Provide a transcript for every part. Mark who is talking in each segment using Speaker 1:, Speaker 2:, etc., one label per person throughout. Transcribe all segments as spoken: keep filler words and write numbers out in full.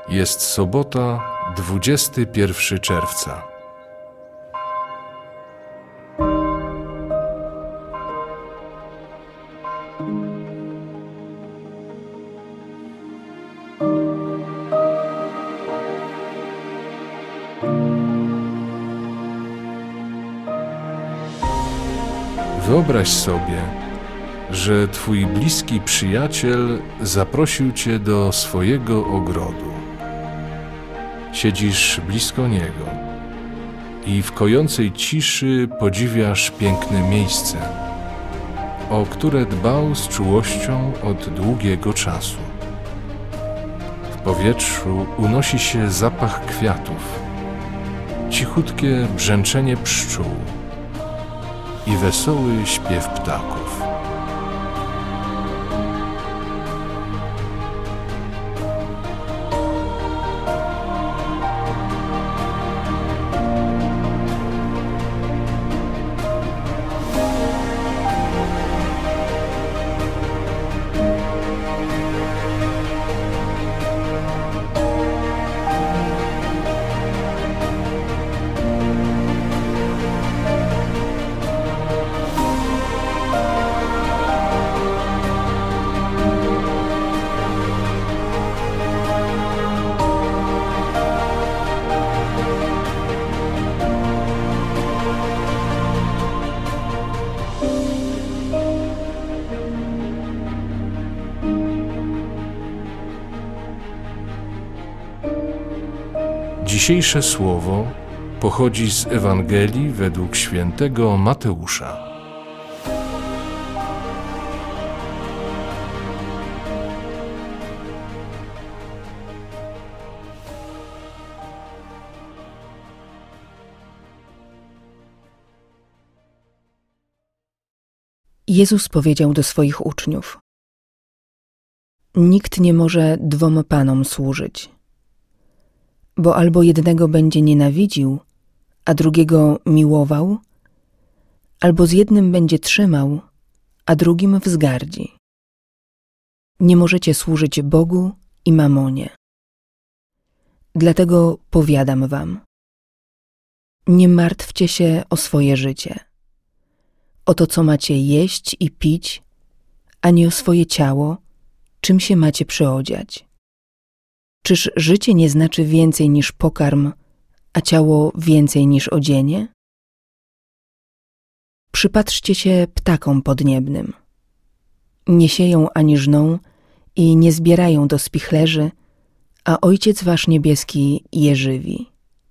Speaker 1: Jest sobota, dwudziestego pierwszego czerwca. Wyobraź sobie, że twój bliski przyjaciel zaprosił cię do swojego ogrodu. Siedzisz blisko niego i w kojącej ciszy podziwiasz piękne miejsce, o które dbał z czułością od długiego czasu. W powietrzu unosi się zapach kwiatów, cichutkie brzęczenie pszczół i wesoły śpiew ptaków. Dzisiejsze słowo pochodzi z Ewangelii według świętego Mateusza.
Speaker 2: Jezus powiedział do swoich uczniów: Nikt nie może dwom panom służyć, bo albo jednego będzie nienawidził, a drugiego miłował, albo z jednym będzie trzymał, a drugim wzgardzi. Nie możecie służyć Bogu i mamonie. Dlatego powiadam wam, nie martwcie się o swoje życie, o to, co macie jeść i pić, ani o swoje ciało, czym się macie przyodziać. Czyż życie nie znaczy więcej niż pokarm, a ciało więcej niż odzienie? Przypatrzcie się ptakom podniebnym. Nie sieją ani żną i nie zbierają do spichlerzy, a Ojciec wasz niebieski je żywi.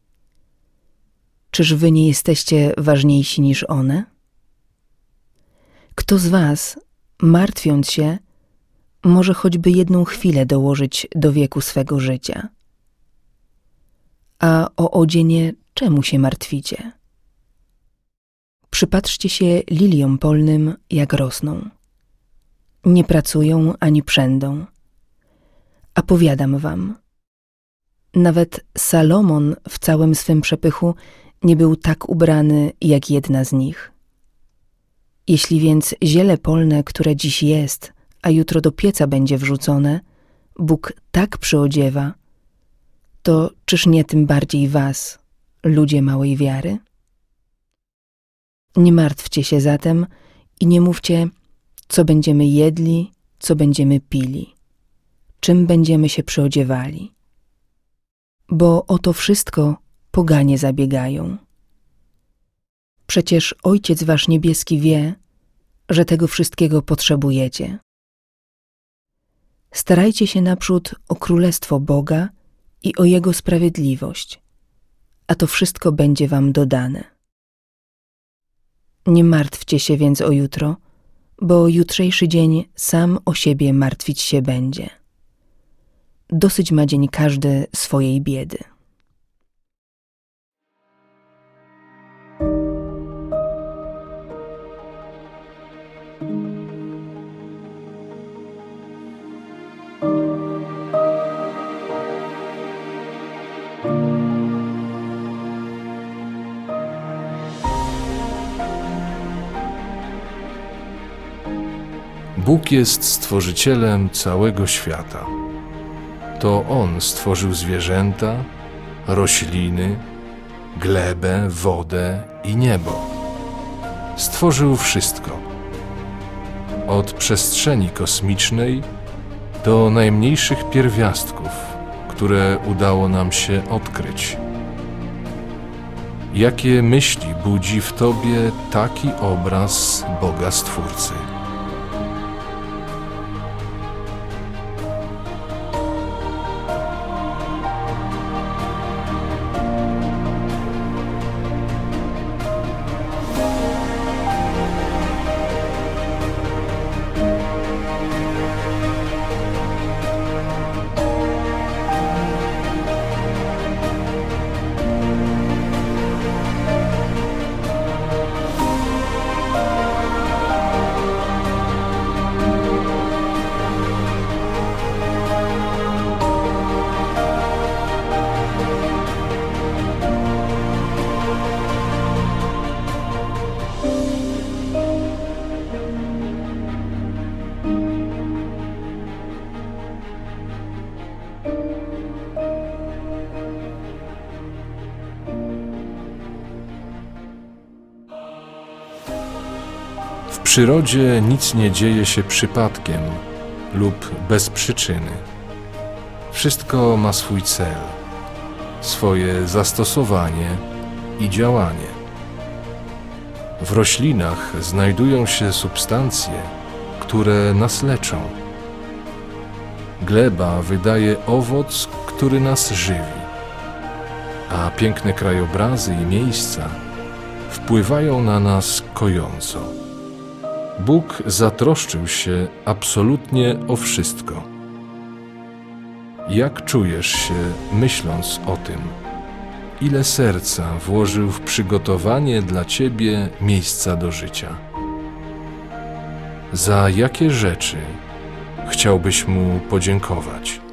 Speaker 2: Czyż wy nie jesteście ważniejsi niż one? Kto z was, martwiąc się, może choćby jedną chwilę dołożyć do wieku swego życia? A o odzienie czemu się martwicie? Przypatrzcie się liliom polnym, jak rosną. Nie pracują ani przędą. A powiadam wam, nawet Salomon w całym swym przepychu nie był tak ubrany jak jedna z nich. Jeśli więc ziele polne, które dziś jest, a jutro do pieca będzie wrzucone, Bóg tak przyodziewa, to czyż nie tym bardziej was, ludzie małej wiary? Nie martwcie się zatem i nie mówcie, co będziemy jedli, co będziemy pili, czym będziemy się przyodziewali. Bo o to wszystko poganie zabiegają. Przecież Ojciec wasz niebieski wie, że tego wszystkiego potrzebujecie. Starajcie się naprzód o Królestwo Boga i o Jego sprawiedliwość, a to wszystko będzie wam dodane. Nie martwcie się więc o jutro, bo jutrzejszy dzień sam o siebie martwić się będzie. Dosyć ma dzień każdy swojej biedy.
Speaker 1: Bóg jest stworzycielem całego świata. To On stworzył zwierzęta, rośliny, glebę, wodę i niebo. Stworzył wszystko. Od przestrzeni kosmicznej do najmniejszych pierwiastków, które udało nam się odkryć. Jakie myśli budzi w Tobie taki obraz Boga Stwórcy? W przyrodzie nic nie dzieje się przypadkiem lub bez przyczyny. Wszystko ma swój cel, swoje zastosowanie i działanie. W roślinach znajdują się substancje, które nas leczą. Gleba wydaje owoc, który nas żywi, a piękne krajobrazy i miejsca wpływają na nas kojąco. Bóg zatroszczył się absolutnie o wszystko. Jak czujesz się, myśląc o tym? Ile serca włożył w przygotowanie dla Ciebie miejsca do życia? Za jakie rzeczy chciałbyś Mu podziękować?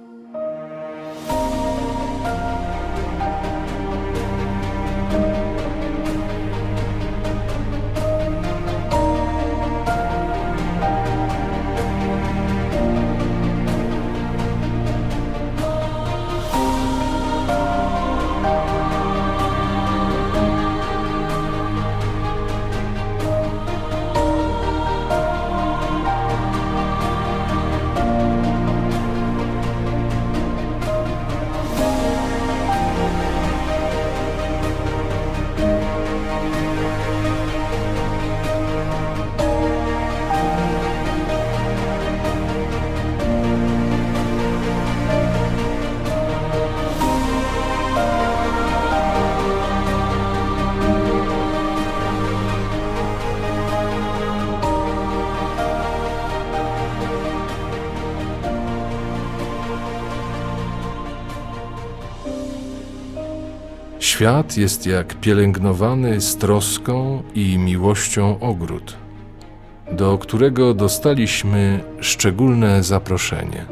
Speaker 1: Świat jest jak pielęgnowany z troską i miłością ogród, do którego dostaliśmy szczególne zaproszenie.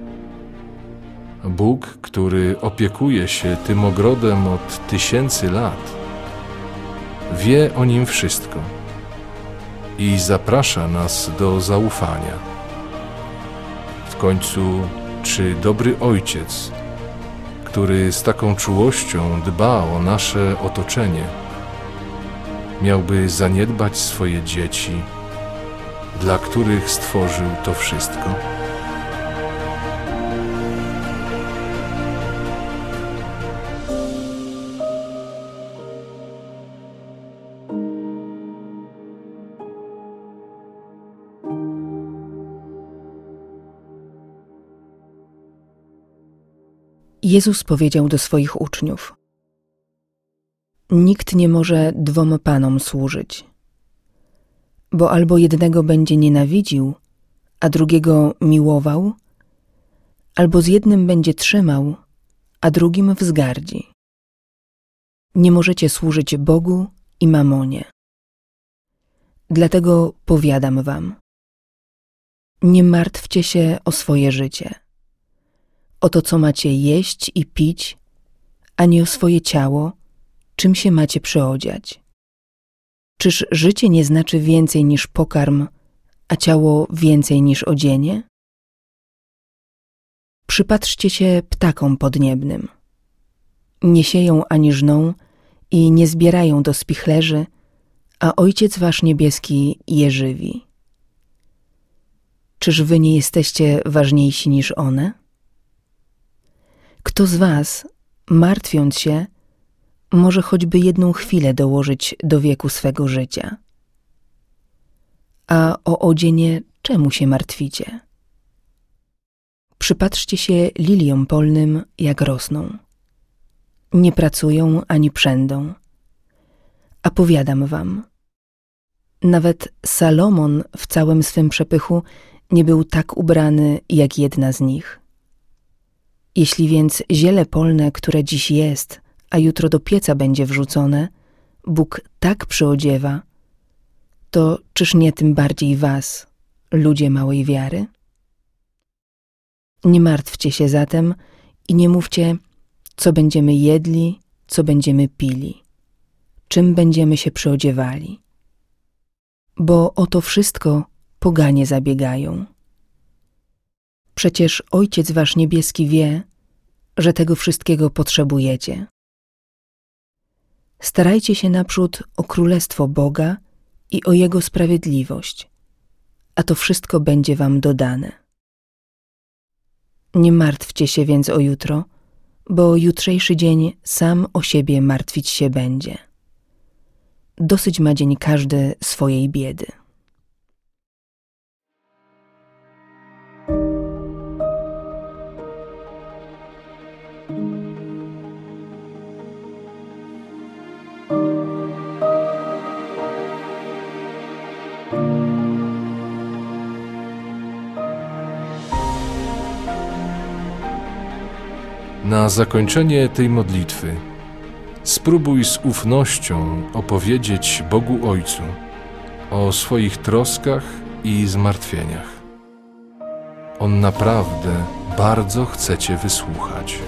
Speaker 1: Bóg, który opiekuje się tym ogrodem od tysięcy lat, wie o nim wszystko i zaprasza nas do zaufania. W końcu, czy dobry ojciec, który z taką czułością dba o nasze otoczenie, miałby zaniedbać swoje dzieci, dla których stworzył to wszystko?
Speaker 2: Jezus powiedział do swoich uczniów: Nikt nie może dwom panom służyć, bo albo jednego będzie nienawidził, a drugiego miłował, albo z jednym będzie trzymał, a drugim wzgardzi. Nie możecie służyć Bogu i mamonie. Dlatego powiadam wam, nie martwcie się o swoje życie, o to, co macie jeść i pić, ani o swoje ciało, czym się macie przyodziać. Czyż życie nie znaczy więcej niż pokarm, a ciało więcej niż odzienie? Przypatrzcie się ptakom podniebnym. Nie sieją ani żną i nie zbierają do spichlerzy, a Ojciec wasz niebieski je żywi. Czyż wy nie jesteście ważniejsi niż one? Kto z was, martwiąc się, może choćby jedną chwilę dołożyć do wieku swego życia? A o odzienie czemu się martwicie? Przypatrzcie się liliom polnym, jak rosną. Nie pracują ani przędą. A powiadam wam, nawet Salomon w całym swym przepychu nie był tak ubrany jak jedna z nich. Jeśli więc ziele polne, które dziś jest, a jutro do pieca będzie wrzucone, Bóg tak przyodziewa, to czyż nie tym bardziej was, ludzie małej wiary? Nie martwcie się zatem i nie mówcie, co będziemy jedli, co będziemy pili, czym będziemy się przyodziewali. Bo o to wszystko poganie zabiegają. Przecież Ojciec wasz niebieski wie, że tego wszystkiego potrzebujecie. Starajcie się naprzód o królestwo Boga i o Jego sprawiedliwość, a to wszystko będzie wam dodane. Nie martwcie się więc o jutro, bo jutrzejszy dzień sam o siebie martwić się będzie. Dosyć ma dzień każdy swojej biedy.
Speaker 1: Na zakończenie tej modlitwy spróbuj z ufnością opowiedzieć Bogu Ojcu o swoich troskach i zmartwieniach. On naprawdę bardzo chce cię wysłuchać.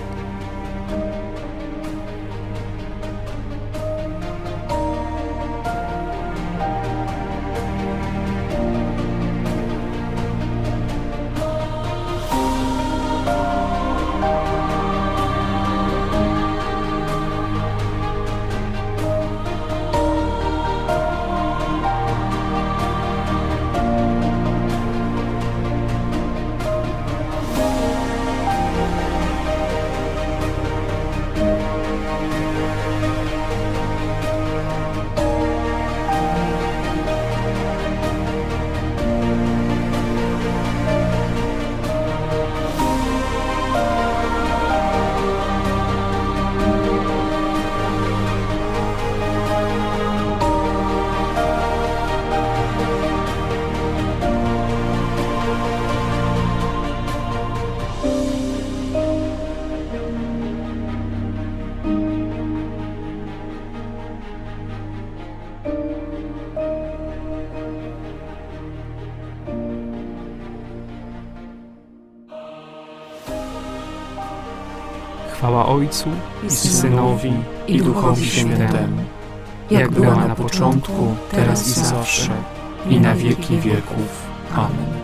Speaker 3: Chwała Ojcu i Synowi i Duchowi Świętemu, jak była na początku, teraz i zawsze, i na wieki wieków. Amen.